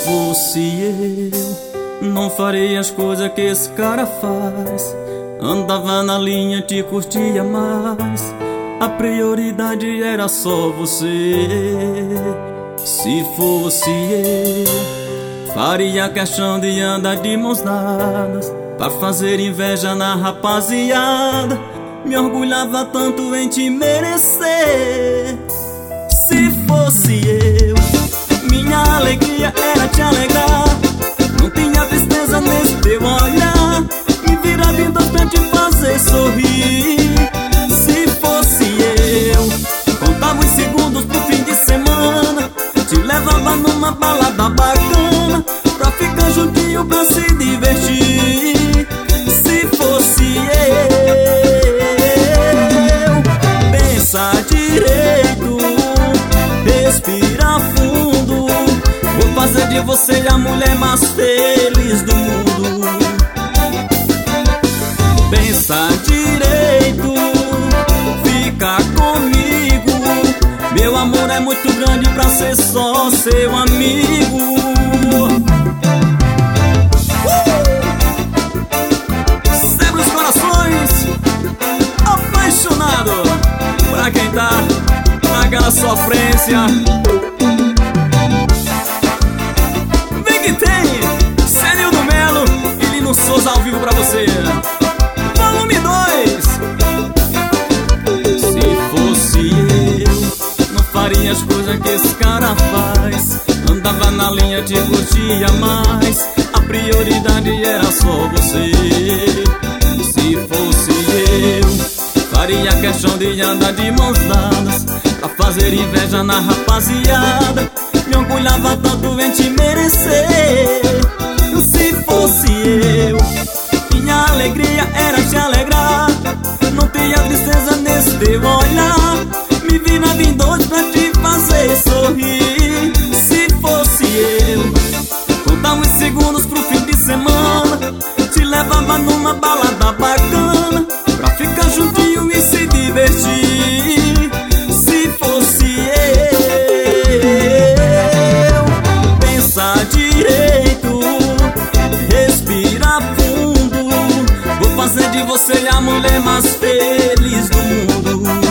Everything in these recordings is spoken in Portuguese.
fosse eu, não faria as coisas que esse cara faz. Andava na linha, te curtia mais. A prioridade era só você. Se fosse eu, faria questão de andar de mãos dadas, pra fazer inveja na rapaziada. Me orgulhava tanto em te merecer. Se fosse eu, minha alegria era te alegrar. Não tinha tristeza nesse teu olhar. Me virava em dois pra te fazer sorrir. Se fosse eu, contava os segundos pro fim de semana. Te levava numa balada bacana, pra ficar juntinho, pra se divertir. Se fosse eu, pensa direito, respira fundo. Vou fazer de você a mulher mais feliz do mundo. Pensa direito, fica comigo. Meu amor é muito grande pra ser só seu amigo. Sempre os corações apaixonado, pra quem tá naquela sofrência. Vem que tem Célio do Melo e Lino Souza ao vivo pra você. Volume 2. Se fosse eu, não faria as coisas que esse cara faz. Andava na linha, te curtia mais. A prioridade era só você. Se fosse eu, faria questão de andar de mãos dadas, pra fazer inveja na rapaziada. Me orgulhava tanto em te merecer. Se fosse eu, minha alegria era te alegrar. Não tinha tristeza nesse teu olhar. Me virava em dois pra te fazer sorrir. Se fosse eu, contava os segundos pro fim de semana. Te levava numa balada bacana, pra ficar juntinho e se divertir. Se fosse eu, pensa direito, respira fundo. Vou fazer de você a mulher mais feliz do mundo.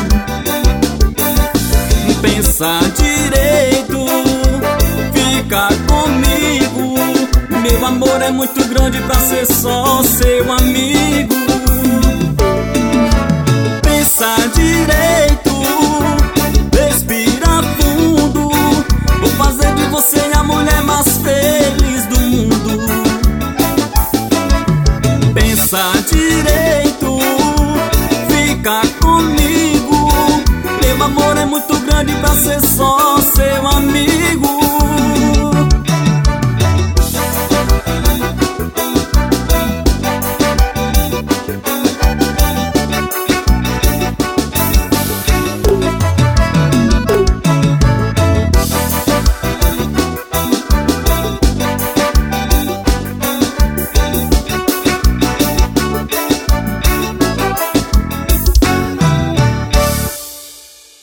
Pensa direito, fica comigo. Meu amor é muito grande pra ser só seu amigo. Pensa direito, respira fundo. Vou fazer de você a mulher mais feliz do mundo. Pensa direito, fica comigo. Meu amor é muito grande pra ser só seu amigo.